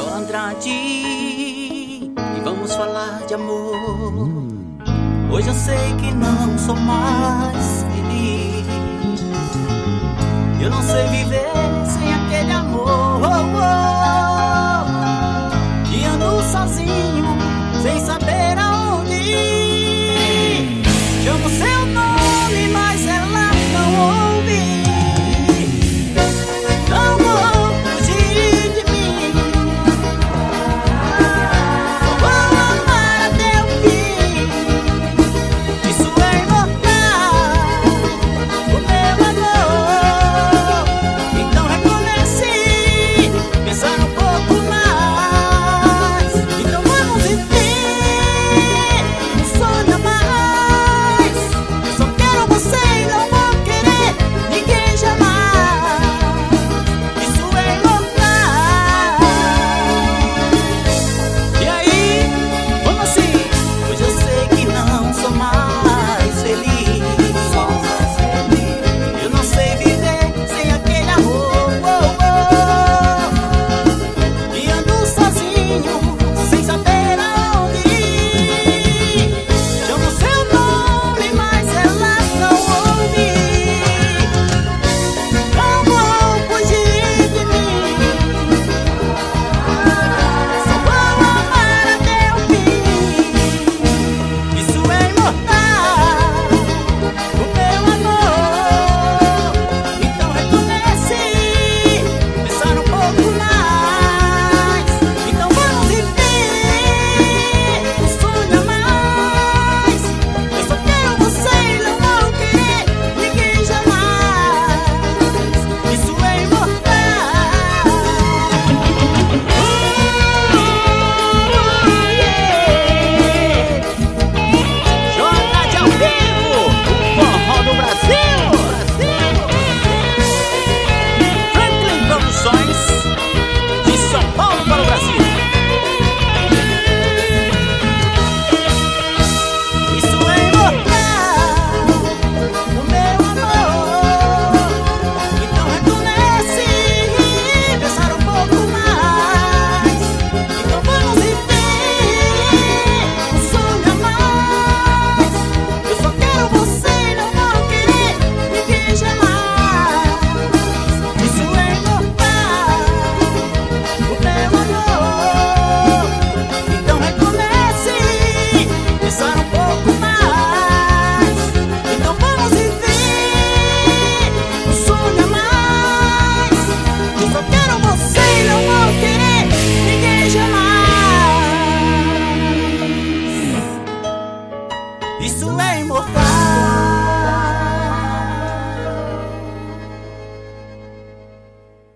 Andrade, e vamos falar de amor. Hoje eu sei que não sou mais feliz. Eu não sei viver sem aquele amor. E ando sozinho, sem saber aonde ir. Chamo seu nome, mas ela não ouve. Não vou fugir de mim. Só vou amar até o fim. Isso é imortal, o meu amor. Então recomece, pensar um pouco mais. Então vamos viver um sonho a mais. Eu só quero você e não vou querer ninguém jamais. Isso é imortal. E aí, vamos assim. Hoje eu sei que não sou mais feliz. Eu não sei viver sem aquele amor. E ando sozinho, sem saber aonde ir. Chamo seu nome, mas ela não ouve. Não vou fugir de mim. Só vou amar até o fim. Isso é imortal, o meu amor. Então recomece, pensar um pouco mais. Então vamos viver um sonho a mais. Eu só quero você e não vou querer ninguém jamais. Isso é imortal. Joga de ao vivo, o forró do Brasil. Franklin Produções, de São Paulo para o Brasil. Isso é imortal, o meu amor. Então recomece, pensar um pouco mais. Então vamos viver um sonho a mais. Eu só quero você e não vou querer ninguém jamais. Isso é imortal, o meu amor. Então recomece, pensar um pouco mais. Então vamos viver um sonho a mais. Eu só quero você e não vou querer ninguém jamais. Isso é imortal.